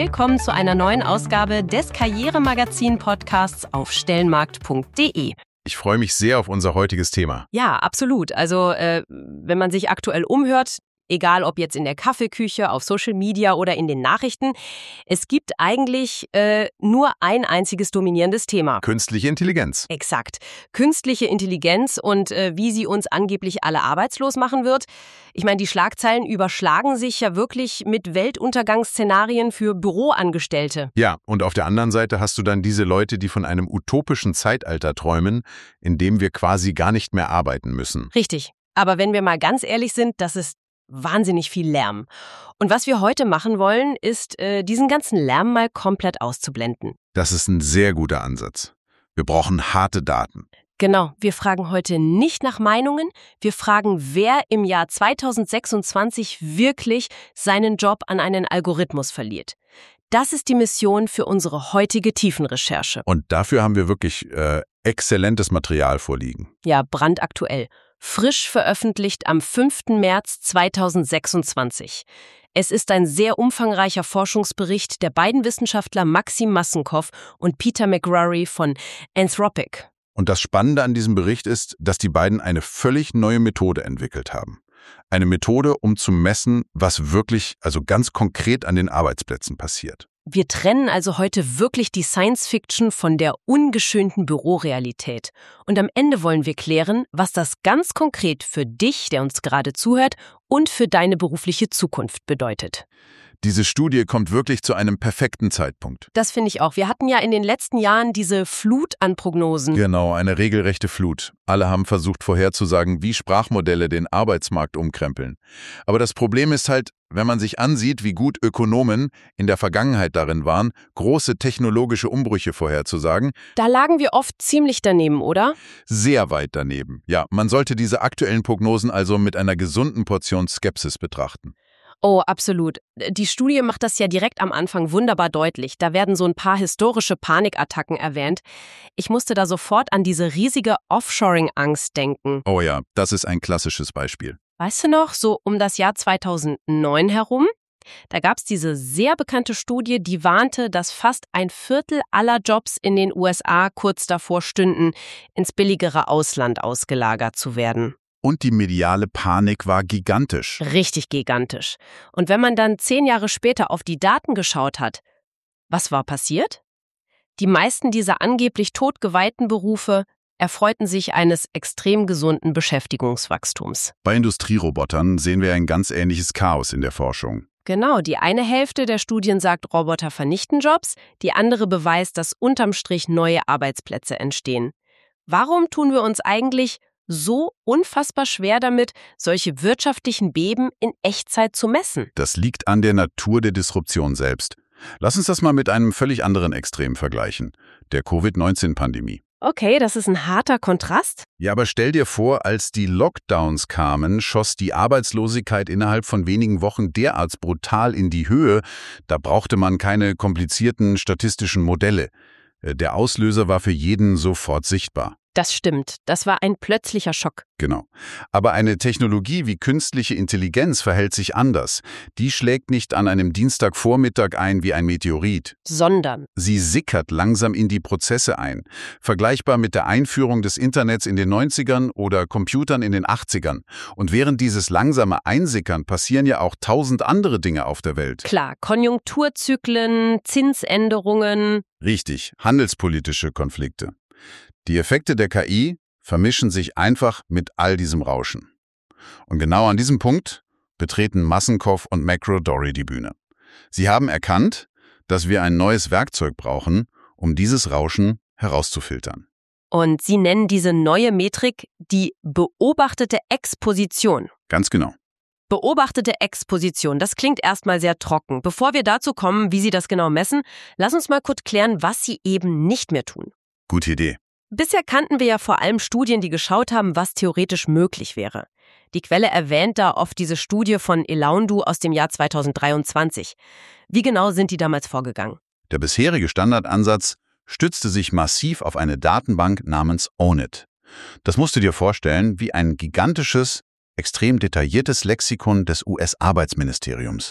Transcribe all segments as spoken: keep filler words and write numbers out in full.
willkommen zu einer neuen Ausgabe des Karrieremagazin-Podcasts auf stellenmarkt punkt de. Ich freue mich sehr auf unser heutiges Thema. Ja, absolut. Also, äh, wenn man sich aktuell umhört, egal ob jetzt in der Kaffeeküche, auf Social Media oder in den Nachrichten, es gibt eigentlich äh, nur ein einziges dominierendes Thema. Künstliche Intelligenz. Exakt. Künstliche Intelligenz und äh, wie sie uns angeblich alle arbeitslos machen wird. Ich meine, die Schlagzeilen überschlagen sich ja wirklich mit Weltuntergangsszenarien für Büroangestellte. Ja, und auf der anderen Seite hast du dann diese Leute, die von einem utopischen Zeitalter träumen, in dem wir quasi gar nicht mehr arbeiten müssen. Richtig. Aber wenn wir mal ganz ehrlich sind, das ist wahnsinnig viel Lärm. Und was wir heute machen wollen, ist, äh, diesen ganzen Lärm mal komplett auszublenden. Das ist ein sehr guter Ansatz. Wir brauchen harte Daten. Genau, wir fragen heute nicht nach Meinungen, wir fragen, wer im Jahr zweitausendsechsundzwanzig wirklich seinen Job an einen Algorithmus verliert. Das ist die Mission für unsere heutige Tiefenrecherche. Und dafür haben wir wirklich äh, exzellentes Material vorliegen. Ja, brandaktuell. Frisch veröffentlicht am fünften März zweitausendsechsundzwanzig. Es ist ein sehr umfangreicher Forschungsbericht der beiden Wissenschaftler Maxim Massenkow und Peter McGrory von Anthropic. Und das Spannende an diesem Bericht ist, dass die beiden eine völlig neue Methode entwickelt haben. Eine Methode, um zu messen, was wirklich, also ganz konkret an den Arbeitsplätzen passiert. Wir trennen also heute wirklich die Science-Fiction von der ungeschönten Bürorealität. Und am Ende wollen wir klären, was das ganz konkret für dich, der uns gerade zuhört, und für deine berufliche Zukunft bedeutet. Diese Studie kommt wirklich zu einem perfekten Zeitpunkt. Das finde ich auch. Wir hatten ja in den letzten Jahren diese Flut an Prognosen. Genau, eine regelrechte Flut. Alle haben versucht vorherzusagen, wie Sprachmodelle den Arbeitsmarkt umkrempeln. Aber das Problem ist halt, wenn man sich ansieht, wie gut Ökonomen in der Vergangenheit darin waren, große technologische Umbrüche vorherzusagen. Da lagen wir oft ziemlich daneben, oder? Sehr weit daneben. Ja, man sollte diese aktuellen Prognosen also mit einer gesunden Portion Skepsis betrachten. Oh, absolut. Die Studie macht das ja direkt am Anfang wunderbar deutlich. Da werden so ein paar historische Panikattacken erwähnt. Ich musste da sofort an diese riesige Offshoring-Angst denken. Oh ja, das ist ein klassisches Beispiel. Weißt du noch, so um das Jahr zweitausendneun herum? Da gab es diese sehr bekannte Studie, die warnte, dass fast ein Viertel aller Jobs in den U S A kurz davor stünden, ins billigere Ausland ausgelagert zu werden. Und die mediale Panik war gigantisch. Richtig gigantisch. Und wenn man dann zehn Jahre später auf die Daten geschaut hat, was war passiert? Die meisten dieser angeblich totgeweihten Berufe erfreuten sich eines extrem gesunden Beschäftigungswachstums. Bei Industrierobotern sehen wir ein ganz ähnliches Chaos in der Forschung. Genau, die eine Hälfte der Studien sagt, Roboter vernichten Jobs, die andere beweist, dass unterm Strich neue Arbeitsplätze entstehen. Warum tun wir uns eigentlich so unfassbar schwer damit, solche wirtschaftlichen Beben in Echtzeit zu messen? Das liegt an der Natur der Disruption selbst. Lass uns das mal mit einem völlig anderen Extrem vergleichen, der Covid neunzehn Pandemie. Okay, das ist ein harter Kontrast. Ja, aber stell dir vor, als die Lockdowns kamen, schoss die Arbeitslosigkeit innerhalb von wenigen Wochen derart brutal in die Höhe, da brauchte man keine komplizierten statistischen Modelle. Der Auslöser war für jeden sofort sichtbar. Das stimmt. Das war ein plötzlicher Schock. Genau. Aber eine Technologie wie künstliche Intelligenz verhält sich anders. Die schlägt nicht an einem Dienstagvormittag ein wie ein Meteorit. Sondern sie sickert langsam in die Prozesse ein. Vergleichbar mit der Einführung des Internets in den neunzigern oder Computern in den achtzigern. Und während dieses langsame Einsickern passieren ja auch tausend andere Dinge auf der Welt. Klar, Konjunkturzyklen, Zinsänderungen. Richtig, handelspolitische Konflikte. Die Effekte der K I vermischen sich einfach mit all diesem Rauschen. Und genau an diesem Punkt betreten Massenkow und McGrory die Bühne. Sie haben erkannt, dass wir ein neues Werkzeug brauchen, um dieses Rauschen herauszufiltern. Und sie nennen diese neue Metrik die beobachtete Exposition. Ganz genau. Beobachtete Exposition, das klingt erstmal sehr trocken. Bevor wir dazu kommen, wie sie das genau messen, lass uns mal kurz klären, was sie eben nicht mehr tun. Gute Idee. Bisher kannten wir ja vor allem Studien, die geschaut haben, was theoretisch möglich wäre. Die Quelle erwähnt da oft diese Studie von Eloundu aus dem Jahr zweitausenddreiundzwanzig. Wie genau sind die damals vorgegangen? Der bisherige Standardansatz stützte sich massiv auf eine Datenbank namens Own It. Das musst du dir vorstellen wie ein gigantisches, extrem detailliertes Lexikon des U S-Arbeitsministeriums.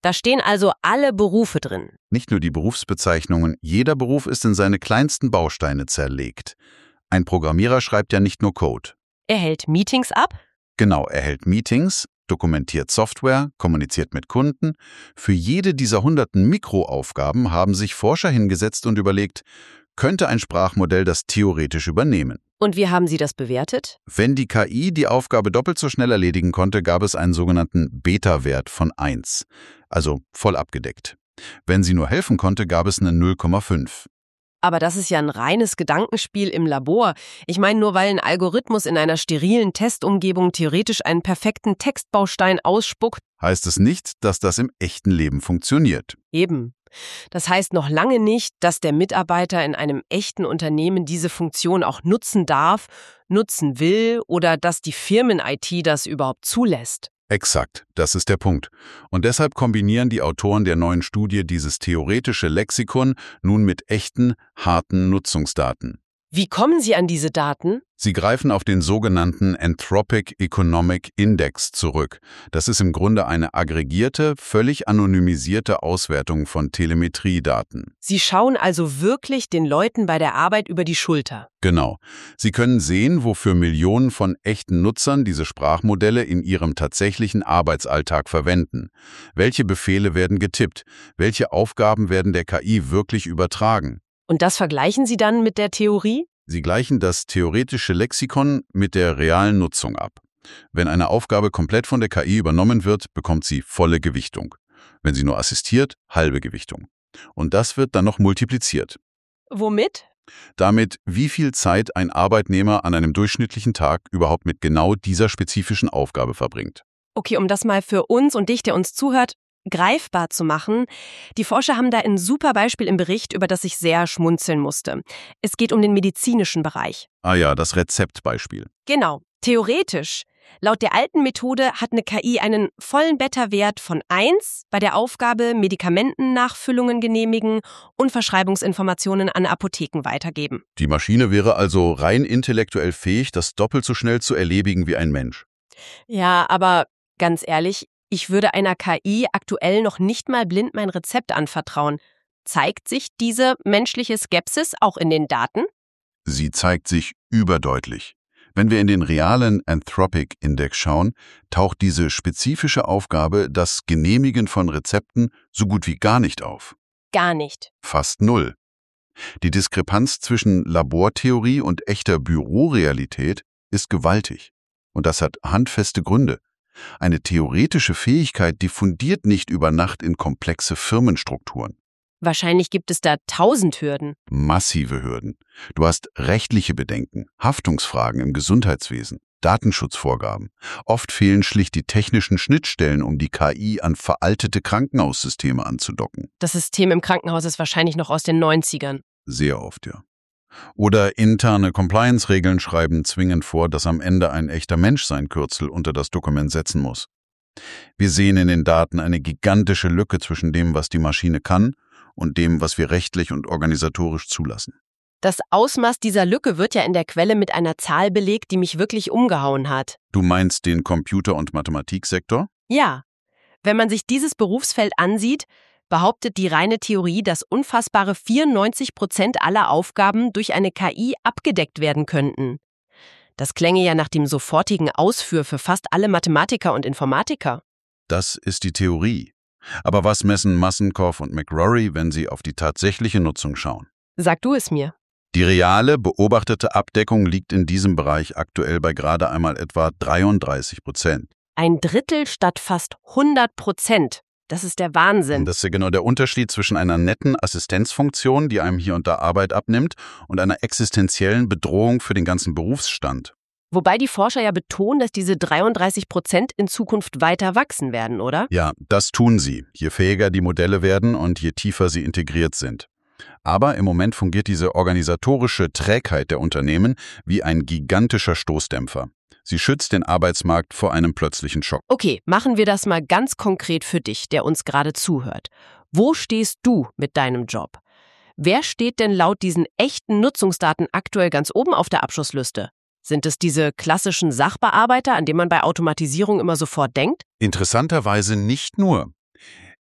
Da stehen also alle Berufe drin. Nicht nur die Berufsbezeichnungen, jeder Beruf ist in seine kleinsten Bausteine zerlegt. Ein Programmierer schreibt ja nicht nur Code. Er hält Meetings ab? Genau, er hält Meetings, dokumentiert Software, kommuniziert mit Kunden. Für jede dieser hunderten Mikroaufgaben haben sich Forscher hingesetzt und überlegt, könnte ein Sprachmodell das theoretisch übernehmen? Und wie haben Sie das bewertet? Wenn die K I die Aufgabe doppelt so schnell erledigen konnte, gab es einen sogenannten Beta-Wert von eins, also voll abgedeckt. Wenn sie nur helfen konnte, gab es eine null Komma fünf. Aber das ist ja ein reines Gedankenspiel im Labor. Ich meine, nur weil ein Algorithmus in einer sterilen Testumgebung theoretisch einen perfekten Textbaustein ausspuckt, Heißt es nicht, dass das im echten Leben funktioniert. eben. Das heißt noch lange nicht, dass der Mitarbeiter in einem echten Unternehmen diese Funktion auch nutzen darf, nutzen will oder dass die Firmen-I T das überhaupt zulässt. Exakt, das ist der Punkt. Und deshalb kombinieren die Autoren der neuen Studie dieses theoretische Lexikon nun mit echten, harten Nutzungsdaten. Wie kommen Sie an diese Daten? Sie greifen auf den sogenannten Anthropic Economic Index zurück. Das ist im Grunde eine aggregierte, völlig anonymisierte Auswertung von Telemetriedaten. Sie schauen also wirklich den Leuten bei der Arbeit über die Schulter. Genau. Sie können sehen, wofür Millionen von echten Nutzern diese Sprachmodelle in ihrem tatsächlichen Arbeitsalltag verwenden. Welche Befehle werden getippt? Welche Aufgaben werden der K I wirklich übertragen? Und das vergleichen Sie dann mit der Theorie? Sie gleichen das theoretische Lexikon mit der realen Nutzung ab. Wenn eine Aufgabe komplett von der K I übernommen wird, bekommt sie volle Gewichtung. Wenn sie nur assistiert, halbe Gewichtung. Und das wird dann noch multipliziert. Womit? Damit, wie viel Zeit ein Arbeitnehmer an einem durchschnittlichen Tag überhaupt mit genau dieser spezifischen Aufgabe verbringt. Okay, um das mal für uns und dich, der uns zuhört, greifbar zu machen. Die Forscher haben da ein super Beispiel im Bericht, über das ich sehr schmunzeln musste. Es geht um den medizinischen Bereich. Ah ja, das Rezeptbeispiel. Genau. Theoretisch. Laut der alten Methode hat eine K I einen vollen Beta-Wert von eins bei der Aufgabe Medikamentennachfüllungen genehmigen und Verschreibungsinformationen an Apotheken weitergeben. Die Maschine wäre also rein intellektuell fähig, das doppelt so schnell zu erledigen wie ein Mensch. Ja, aber ganz ehrlich, ich würde einer K I aktuell noch nicht mal blind mein Rezept anvertrauen. Zeigt sich diese menschliche Skepsis auch in den Daten? Sie zeigt sich überdeutlich. Wenn wir in den realen Anthropic Index schauen, taucht diese spezifische Aufgabe, das Genehmigen von Rezepten, so gut wie gar nicht auf. Gar nicht. Fast null. Die Diskrepanz zwischen Labortheorie und echter Bürorealität ist gewaltig. Und das hat handfeste Gründe. Eine theoretische Fähigkeit diffundiert nicht über Nacht in komplexe Firmenstrukturen. Wahrscheinlich gibt es da tausend Hürden. Massive Hürden. Du hast rechtliche Bedenken, Haftungsfragen im Gesundheitswesen, Datenschutzvorgaben. Oft fehlen schlicht die technischen Schnittstellen, um die K I an veraltete Krankenhaussysteme anzudocken. Das System im Krankenhaus ist wahrscheinlich noch aus den neunzigern. Sehr oft, ja. Oder interne Compliance-Regeln schreiben zwingend vor, dass am Ende ein echter Mensch sein Kürzel unter das Dokument setzen muss. Wir sehen in den Daten eine gigantische Lücke zwischen dem, was die Maschine kann, und dem, was wir rechtlich und organisatorisch zulassen. Das Ausmaß dieser Lücke wird ja in der Quelle mit einer Zahl belegt, die mich wirklich umgehauen hat. Du meinst den Computer- und Mathematiksektor? Ja. Wenn man sich dieses Berufsfeld ansieht, behauptet die reine Theorie, dass unfassbare vierundneunzig Prozent aller Aufgaben durch eine K I abgedeckt werden könnten. Das klänge ja nach dem sofortigen Ausführ für fast alle Mathematiker und Informatiker. Das ist die Theorie. Aber was messen Massenkow und McRory, wenn sie auf die tatsächliche Nutzung schauen? Sag du es mir. Die reale, beobachtete Abdeckung liegt in diesem Bereich aktuell bei gerade einmal etwa dreiunddreißig Prozent. Ein Drittel statt fast hundert Prozent. Das ist der Wahnsinn. Und das ist ja genau der Unterschied zwischen einer netten Assistenzfunktion, die einem hier und da Arbeit abnimmt, und einer existenziellen Bedrohung für den ganzen Berufsstand. Wobei die Forscher ja betonen, dass diese dreiunddreißig Prozent in Zukunft weiter wachsen werden, oder? Ja, das tun sie, je fähiger die Modelle werden und je tiefer sie integriert sind. Aber im Moment fungiert diese organisatorische Trägheit der Unternehmen wie ein gigantischer Stoßdämpfer. Sie schützt den Arbeitsmarkt vor einem plötzlichen Schock. Okay, machen wir das mal ganz konkret für dich, der uns gerade zuhört. Wo stehst du mit deinem Job? Wer steht denn laut diesen echten Nutzungsdaten aktuell ganz oben auf der Abschussliste? Sind es diese klassischen Sachbearbeiter, an die man bei Automatisierung immer sofort denkt? Interessanterweise nicht nur.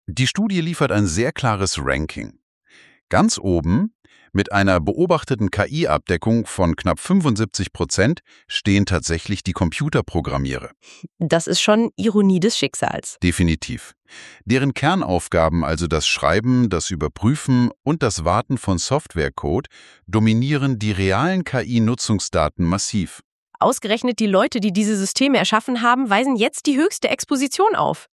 Die Studie liefert ein sehr klares Ranking. Ganz oben, mit einer beobachteten K I-Abdeckung von knapp fünfundsiebzig Prozent, stehen tatsächlich die Computerprogrammierer. Das ist schon Ironie des Schicksals. Definitiv. Deren Kernaufgaben, also das Schreiben, das Überprüfen und das Warten von Softwarecode, dominieren die realen K I-Nutzungsdaten massiv. Ausgerechnet die Leute, die diese Systeme erschaffen haben, weisen jetzt die höchste Exposition auf.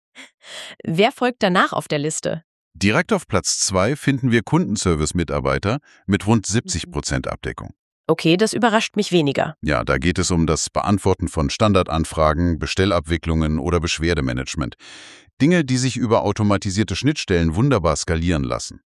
Wer folgt danach auf der Liste? Direkt auf Platz zwei finden wir Kundenservice-Mitarbeiter mit rund siebzig Prozent Abdeckung. Okay, das überrascht mich weniger. Ja, da geht es um das Beantworten von Standardanfragen, Bestellabwicklungen oder Beschwerdemanagement. Dinge, die sich über automatisierte Schnittstellen wunderbar skalieren lassen.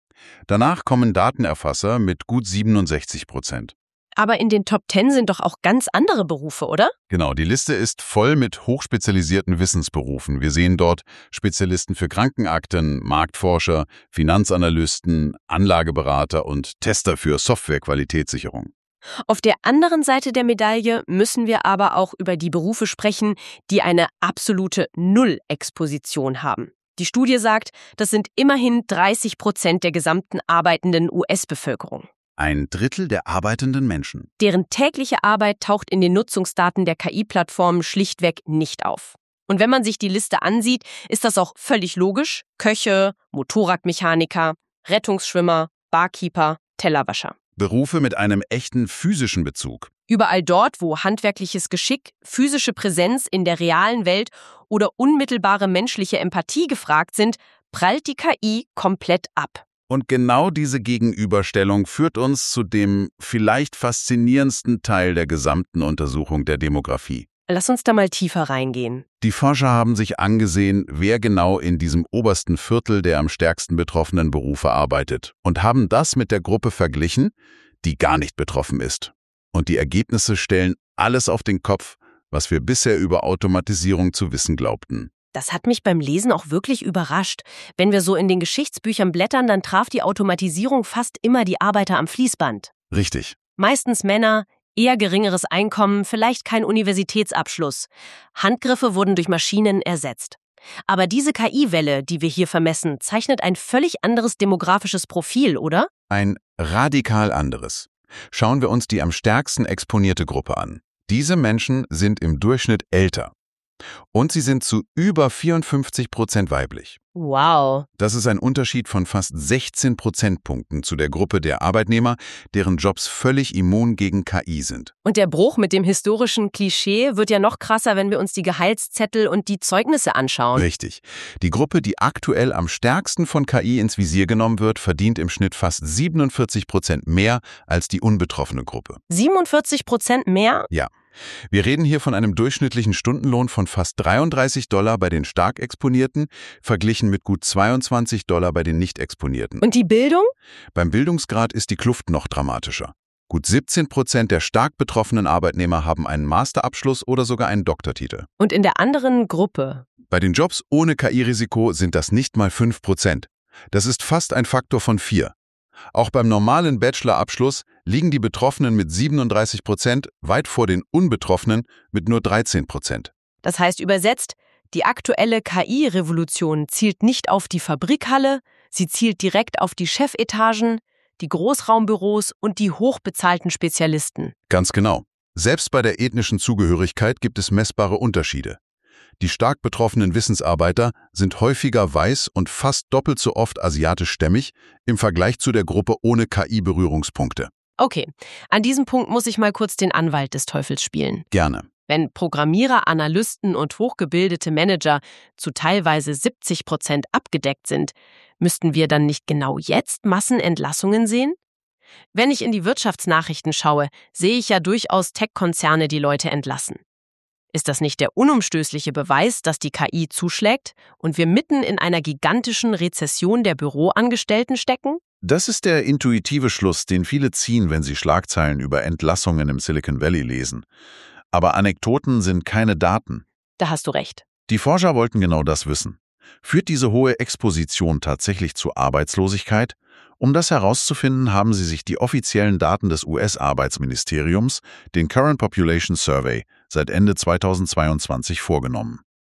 Danach kommen Datenerfasser mit gut siebenundsechzig Prozent. Aber in den Top Ten sind doch auch ganz andere Berufe, oder? Genau, die Liste ist voll mit hochspezialisierten Wissensberufen. Wir sehen dort Spezialisten für Krankenakten, Marktforscher, Finanzanalysten, Anlageberater und Tester für Softwarequalitätssicherung. Auf der anderen Seite der Medaille müssen wir aber auch über die Berufe sprechen, die eine absolute Null-Exposition haben. Die Studie sagt, das sind immerhin dreißig Prozent der gesamten arbeitenden U S-Bevölkerung. Ein Drittel der arbeitenden Menschen. Deren tägliche Arbeit taucht in den Nutzungsdaten der K I-Plattformen schlichtweg nicht auf. Und wenn man sich die Liste ansieht, ist das auch völlig logisch. Köche, Motorradmechaniker, Rettungsschwimmer, Barkeeper, Tellerwäscher. Berufe mit einem echten physischen Bezug. Überall dort, wo handwerkliches Geschick, physische Präsenz in der realen Welt oder unmittelbare menschliche Empathie gefragt sind, prallt die K I komplett ab. Und genau diese Gegenüberstellung führt uns zu dem vielleicht faszinierendsten Teil der gesamten Untersuchung der Demografie. Lass uns da mal tiefer reingehen. Die Forscher haben sich angesehen, wer genau in diesem obersten Viertel der am stärksten betroffenen Berufe arbeitet und haben das mit der Gruppe verglichen, die gar nicht betroffen ist. Und die Ergebnisse stellen alles auf den Kopf, was wir bisher über Automatisierung zu wissen glaubten. Das hat mich beim Lesen auch wirklich überrascht. Wenn wir so in den Geschichtsbüchern blättern, dann traf die Automatisierung fast immer die Arbeiter am Fließband. Richtig. Meistens Männer, eher geringeres Einkommen, vielleicht kein Universitätsabschluss. Handgriffe wurden durch Maschinen ersetzt. Aber diese K I-Welle, die wir hier vermessen, zeichnet ein völlig anderes demografisches Profil, oder? Ein radikal anderes. Schauen wir uns die am stärksten exponierte Gruppe an. Diese Menschen sind im Durchschnitt älter. Und sie sind zu über vierundfünfzig Prozent weiblich. Wow. Das ist ein Unterschied von fast sechzehn Prozentpunkten zu der Gruppe der Arbeitnehmer, deren Jobs völlig immun gegen K I sind. Und der Bruch mit dem historischen Klischee wird ja noch krasser, wenn wir uns die Gehaltszettel und die Zeugnisse anschauen. Richtig. Die Gruppe, die aktuell am stärksten von K I ins Visier genommen wird, verdient im Schnitt fast siebenundvierzig Prozent mehr als die unbetroffene Gruppe. siebenundvierzig Prozent mehr? Ja. Wir reden hier von einem durchschnittlichen Stundenlohn von fast dreiunddreißig Dollar bei den stark Exponierten, verglichen mit gut zweiundzwanzig Dollar bei den nicht Exponierten. Und die Bildung? Beim Bildungsgrad ist die Kluft noch dramatischer. Gut siebzehn Prozent der stark betroffenen Arbeitnehmer haben einen Masterabschluss oder sogar einen Doktortitel. Und in der anderen Gruppe? Bei den Jobs ohne K I-Risiko sind das nicht mal fünf Prozent. Das ist fast ein Faktor von vier. Auch beim normalen Bachelorabschluss liegen die Betroffenen mit siebenunddreißig Prozent weit vor den Unbetroffenen mit nur dreizehn Prozent. Das heißt übersetzt, die aktuelle K I-Revolution zielt nicht auf die Fabrikhalle, sie zielt direkt auf die Chefetagen, die Großraumbüros und die hochbezahlten Spezialisten. Ganz genau. Selbst bei der ethnischen Zugehörigkeit gibt es messbare Unterschiede. Die stark betroffenen Wissensarbeiter sind häufiger weiß und fast doppelt so oft asiatischstämmig im Vergleich zu der Gruppe ohne K I-Berührungspunkte. Okay, an diesem Punkt muss ich mal kurz den Anwalt des Teufels spielen. Gerne. Wenn Programmierer, Analysten und hochgebildete Manager zu teilweise siebzig Prozent abgedeckt sind, müssten wir dann nicht genau jetzt Massenentlassungen sehen? Wenn ich in die Wirtschaftsnachrichten schaue, sehe ich ja durchaus Tech-Konzerne die Leute entlassen. Ist das nicht der unumstößliche Beweis, dass die K I zuschlägt und wir mitten in einer gigantischen Rezession der Büroangestellten stecken? Das ist der intuitive Schluss, den viele ziehen, wenn sie Schlagzeilen über Entlassungen im Silicon Valley lesen. Aber Anekdoten sind keine Daten. Da hast du recht. Die Forscher wollten genau das wissen. Führt diese hohe Exposition tatsächlich zu Arbeitslosigkeit? Um das herauszufinden, haben sie sich die offiziellen Daten des U S-Arbeitsministeriums, den Current Population Survey, seit Ende zweitausendzweiundzwanzig vorgenommen.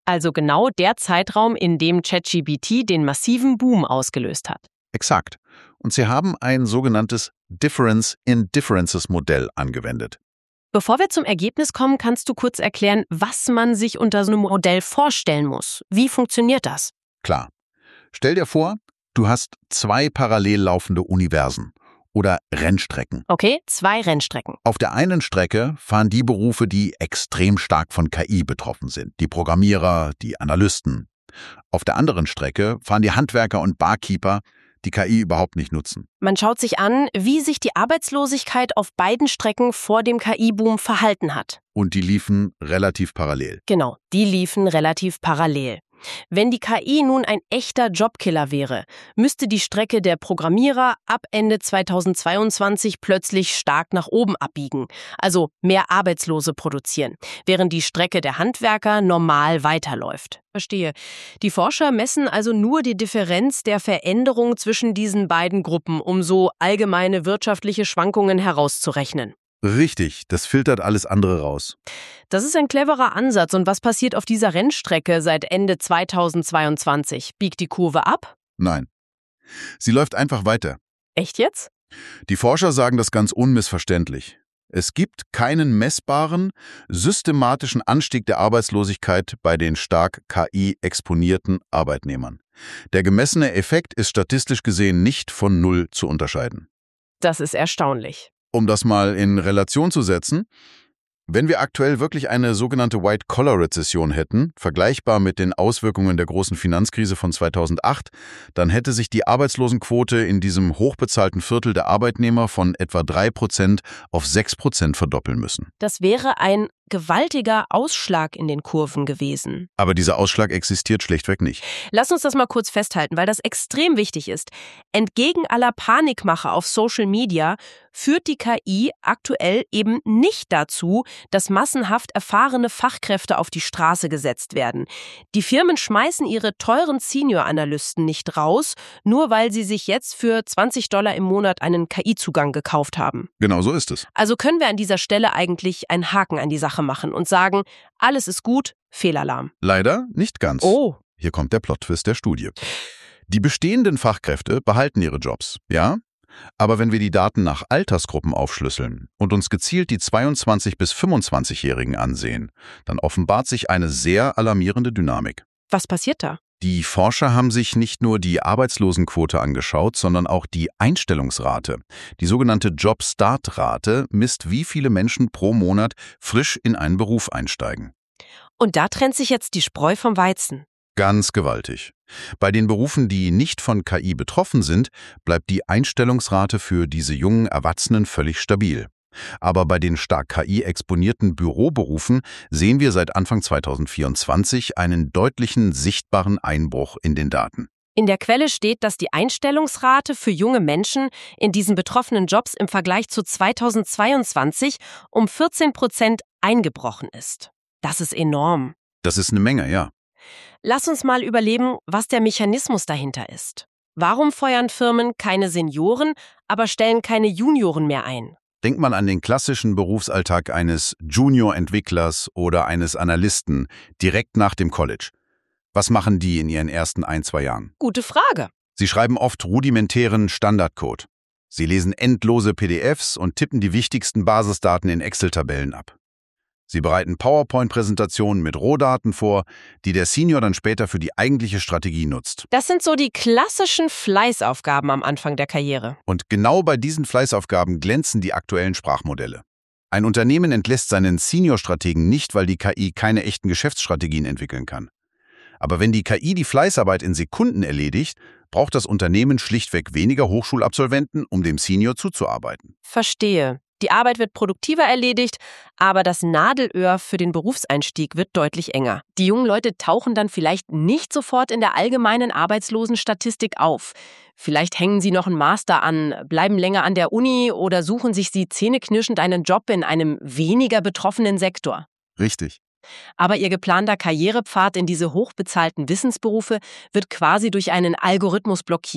Also genau der Zeitraum, in dem ChatGPT den massiven Boom ausgelöst hat. Exakt. Und sie haben ein sogenanntes Difference in Differences Modell angewendet. Bevor wir zum Ergebnis kommen, kannst du kurz erklären, was man sich unter so einem Modell vorstellen muss. Wie funktioniert das? Klar. Stell dir vor, du hast zwei parallel laufende Universen oder Rennstrecken. Okay, zwei Rennstrecken. Auf der einen Strecke fahren die Berufe, die extrem stark von K I betroffen sind. Die Programmierer, die Analysten. Auf der anderen Strecke fahren die Handwerker und Barkeeper, die K I überhaupt nicht nutzen. Man schaut sich an, wie sich die Arbeitslosigkeit auf beiden Strecken vor dem K I-Boom verhalten hat. Und die liefen relativ parallel. Genau, die liefen relativ parallel. Wenn die K I nun ein echter Jobkiller wäre, müsste die Strecke der Programmierer ab Ende zweitausendzweiundzwanzig plötzlich stark nach oben abbiegen, also mehr Arbeitslose produzieren, während die Strecke der Handwerker normal weiterläuft. Verstehe. Die Forscher messen also nur die Differenz der Veränderung zwischen diesen beiden Gruppen, um so allgemeine wirtschaftliche Schwankungen herauszurechnen. Richtig, das filtert alles andere raus. Das ist ein cleverer Ansatz. Und was passiert auf dieser Rennstrecke seit Ende zweitausendzweiundzwanzig? Biegt die Kurve ab? Nein. Sie läuft einfach weiter. Echt jetzt? Die Forscher sagen das ganz unmissverständlich. Es gibt keinen messbaren, systematischen Anstieg der Arbeitslosigkeit bei den stark K I-exponierten Arbeitnehmern. Der gemessene Effekt ist statistisch gesehen nicht von Null zu unterscheiden. Das ist erstaunlich. Um das mal in Relation zu setzen, wenn wir aktuell wirklich eine sogenannte White-Collar-Rezession hätten, vergleichbar mit den Auswirkungen der großen Finanzkrise von zweitausendacht, dann hätte sich die Arbeitslosenquote in diesem hochbezahlten Viertel der Arbeitnehmer von etwa drei Prozent auf sechs Prozent verdoppeln müssen. Das wäre ein gewaltiger Ausschlag in den Kurven gewesen. Aber dieser Ausschlag existiert schlichtweg nicht. Lass uns das mal kurz festhalten, weil das extrem wichtig ist. Entgegen aller Panikmache auf Social Media führt die K I aktuell eben nicht dazu, dass massenhaft erfahrene Fachkräfte auf die Straße gesetzt werden. Die Firmen schmeißen ihre teuren Senior-Analysten nicht raus, nur weil sie sich jetzt für zwanzig Dollar im Monat einen K I-Zugang gekauft haben. Genau so ist es. Also können wir an dieser Stelle eigentlich einen Haken an die Sache machen und sagen, alles ist gut, Fehlalarm. Leider nicht ganz. Oh. Hier kommt der Plot-Twist der Studie. Die bestehenden Fachkräfte behalten ihre Jobs, ja? Aber wenn wir die Daten nach Altersgruppen aufschlüsseln und uns gezielt die zweiundzwanzig- bis fünfundzwanzigjährigen ansehen, dann offenbart sich eine sehr alarmierende Dynamik. Was passiert da? Die Forscher haben sich nicht nur die Arbeitslosenquote angeschaut, sondern auch die Einstellungsrate. Die sogenannte Job-Start-Rate misst, wie viele Menschen pro Monat frisch in einen Beruf einsteigen. Und da trennt sich jetzt die Spreu vom Weizen. Ganz gewaltig. Bei den Berufen, die nicht von K I betroffen sind, bleibt die Einstellungsrate für diese jungen Erwachsenen völlig stabil. Aber bei den stark K I-exponierten Büroberufen sehen wir seit Anfang zweitausendvierundzwanzig einen deutlichen, sichtbaren Einbruch in den Daten. In der Quelle steht, dass die Einstellungsrate für junge Menschen in diesen betroffenen Jobs im Vergleich zu zweitausendzweiundzwanzig um vierzehn Prozent eingebrochen ist. Das ist enorm. Das ist eine Menge, ja. Lass uns mal überlegen, was der Mechanismus dahinter ist. Warum feuern Firmen keine Senioren, aber stellen keine Junioren mehr ein? Denk mal an den klassischen Berufsalltag eines Junior-Entwicklers oder eines Analysten direkt nach dem College. Was machen die in ihren ersten ein, zwei Jahren? Gute Frage. Sie schreiben oft rudimentären Standardcode. Sie lesen endlose P D Fs und tippen die wichtigsten Basisdaten in Excel-Tabellen ab. Sie bereiten PowerPoint-Präsentationen mit Rohdaten vor, die der Senior dann später für die eigentliche Strategie nutzt. Das sind so die klassischen Fleißaufgaben am Anfang der Karriere. Und genau bei diesen Fleißaufgaben glänzen die aktuellen Sprachmodelle. Ein Unternehmen entlässt seinen Senior-Strategen nicht, weil die K I keine echten Geschäftsstrategien entwickeln kann. Aber wenn die K I die Fleißarbeit in Sekunden erledigt, braucht das Unternehmen schlichtweg weniger Hochschulabsolventen, um dem Senior zuzuarbeiten. Verstehe. Die Arbeit wird produktiver erledigt, aber das Nadelöhr für den Berufseinstieg wird deutlich enger. Die jungen Leute tauchen dann vielleicht nicht sofort in der allgemeinen Arbeitslosenstatistik auf. Vielleicht hängen sie noch einen Master an, bleiben länger an der Uni oder suchen sich sie zähneknirschend einen Job in einem weniger betroffenen Sektor. Richtig. Aber ihr geplanter Karrierepfad in diese hochbezahlten Wissensberufe wird quasi durch einen Algorithmus blockiert.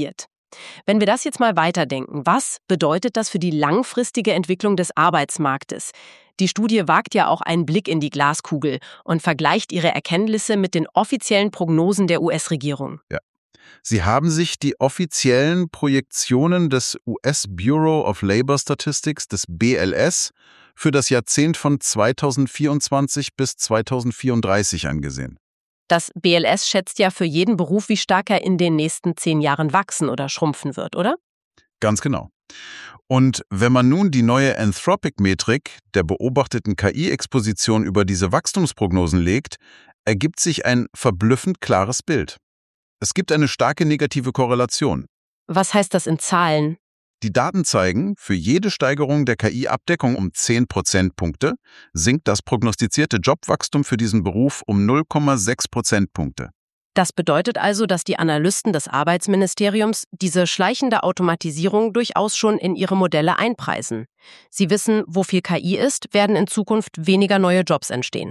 Wenn wir das jetzt mal weiterdenken, was bedeutet das für die langfristige Entwicklung des Arbeitsmarktes? Die Studie wagt ja auch einen Blick in die Glaskugel und vergleicht ihre Erkenntnisse mit den offiziellen Prognosen der U S-Regierung. Ja. Sie haben sich die offiziellen Projektionen des U S Bureau of Labor Statistics, des B L S, für das Jahrzehnt von zweitausendvierundzwanzig bis zweitausendvierunddreißig angesehen. Das B L S schätzt ja für jeden Beruf, wie stark er in den nächsten zehn Jahren wachsen oder schrumpfen wird, oder? Ganz genau. Und wenn man nun die neue Anthropic-Metrik der beobachteten K I-Exposition über diese Wachstumsprognosen legt, ergibt sich ein verblüffend klares Bild. Es gibt eine starke negative Korrelation. Was heißt das in Zahlen? Die Daten zeigen, für jede Steigerung der K I-Abdeckung um zehn Prozentpunkte sinkt das prognostizierte Jobwachstum für diesen Beruf um null Komma sechs Prozentpunkte. Das bedeutet also, dass die Analysten des Arbeitsministeriums diese schleichende Automatisierung durchaus schon in ihre Modelle einpreisen. Sie wissen, wo viel K I ist, werden in Zukunft weniger neue Jobs entstehen.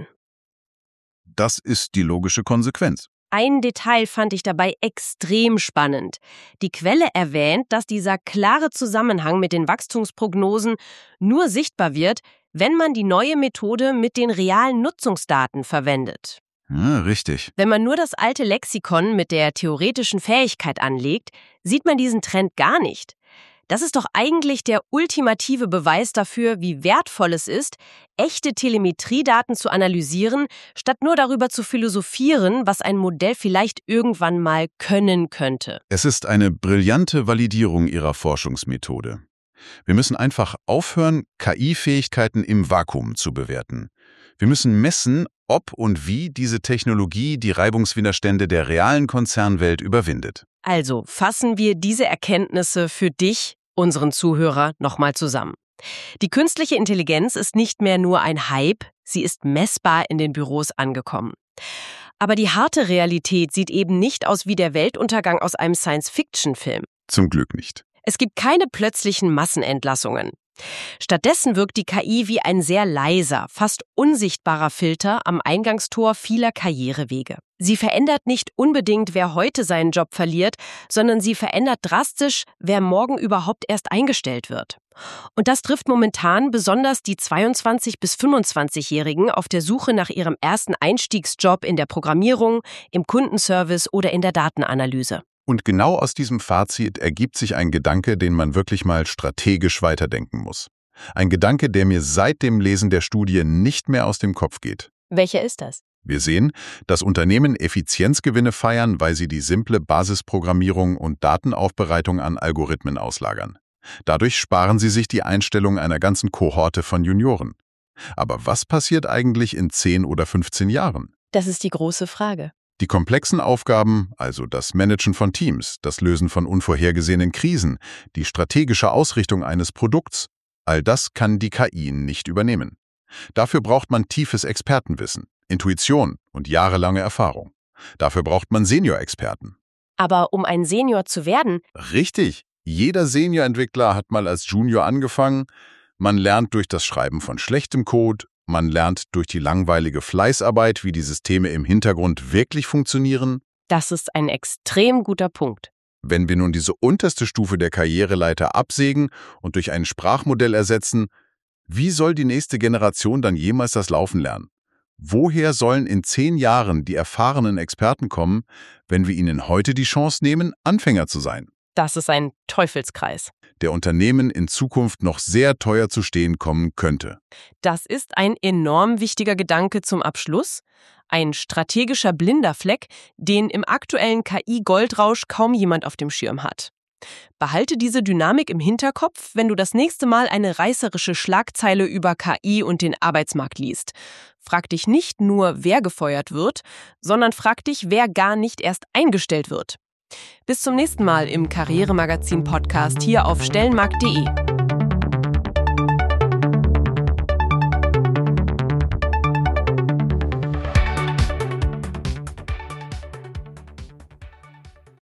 Das ist die logische Konsequenz. Ein Detail fand ich dabei extrem spannend. Die Quelle erwähnt, dass dieser klare Zusammenhang mit den Wachstumsprognosen nur sichtbar wird, wenn man die neue Methode mit den realen Nutzungsdaten verwendet. Ja, richtig. Wenn man nur das alte Lexikon mit der theoretischen Fähigkeit anlegt, sieht man diesen Trend gar nicht. Das ist doch eigentlich der ultimative Beweis dafür, wie wertvoll es ist, echte Telemetriedaten zu analysieren, statt nur darüber zu philosophieren, was ein Modell vielleicht irgendwann mal können könnte. Es ist eine brillante Validierung Ihrer Forschungsmethode. Wir müssen einfach aufhören, K I-Fähigkeiten im Vakuum zu bewerten. Wir müssen messen, ob und wie diese Technologie die Reibungswiderstände der realen Konzernwelt überwindet. Also fassen wir diese Erkenntnisse für dich, unseren Zuhörer, nochmal zusammen. Die künstliche Intelligenz ist nicht mehr nur ein Hype, sie ist messbar in den Büros angekommen. Aber die harte Realität sieht eben nicht aus wie der Weltuntergang aus einem Science-Fiction-Film. Zum Glück nicht. Es gibt keine plötzlichen Massenentlassungen. Stattdessen wirkt die K I wie ein sehr leiser, fast unsichtbarer Filter am Eingangstor vieler Karrierewege. Sie verändert nicht unbedingt, wer heute seinen Job verliert, sondern sie verändert drastisch, wer morgen überhaupt erst eingestellt wird. Und das trifft momentan besonders die zweiundzwanzig- bis fünfundzwanzigjährigen auf der Suche nach ihrem ersten Einstiegsjob in der Programmierung, im Kundenservice oder in der Datenanalyse. Und genau aus diesem Fazit ergibt sich ein Gedanke, den man wirklich mal strategisch weiterdenken muss. Ein Gedanke, der mir seit dem Lesen der Studie nicht mehr aus dem Kopf geht. Welcher ist das? Wir sehen, dass Unternehmen Effizienzgewinne feiern, weil sie die simple Basisprogrammierung und Datenaufbereitung an Algorithmen auslagern. Dadurch sparen sie sich die Einstellung einer ganzen Kohorte von Junioren. Aber was passiert eigentlich in zehn oder fünfzehn Jahren? Das ist die große Frage. Die komplexen Aufgaben, also das Managen von Teams, das Lösen von unvorhergesehenen Krisen, die strategische Ausrichtung eines Produkts, all das kann die K I nicht übernehmen. Dafür braucht man tiefes Expertenwissen, Intuition und jahrelange Erfahrung. Dafür braucht man Senior-Experten. Aber um ein Senior zu werden? Richtig. Jeder Senior-Entwickler hat mal als Junior angefangen. Man lernt durch das Schreiben von schlechtem Code, man lernt durch die langweilige Fleißarbeit, wie die Systeme im Hintergrund wirklich funktionieren. Das ist ein extrem guter Punkt. Wenn wir nun diese unterste Stufe der Karriereleiter absägen und durch ein Sprachmodell ersetzen, wie soll die nächste Generation dann jemals das Laufen lernen? Woher sollen in zehn Jahren die erfahrenen Experten kommen, wenn wir ihnen heute die Chance nehmen, Anfänger zu sein? Das ist ein Teufelskreis, der Unternehmen in Zukunft noch sehr teuer zu stehen kommen könnte. Das ist ein enorm wichtiger Gedanke zum Abschluss. Ein strategischer blinder Fleck, den im aktuellen K I-Goldrausch kaum jemand auf dem Schirm hat. Behalte diese Dynamik im Hinterkopf, wenn du das nächste Mal eine reißerische Schlagzeile über K I und den Arbeitsmarkt liest. Frag dich nicht nur, wer gefeuert wird, sondern frag dich, wer gar nicht erst eingestellt wird. Bis zum nächsten Mal im Karrieremagazin-Podcast hier auf Stellenmarkt punkt de.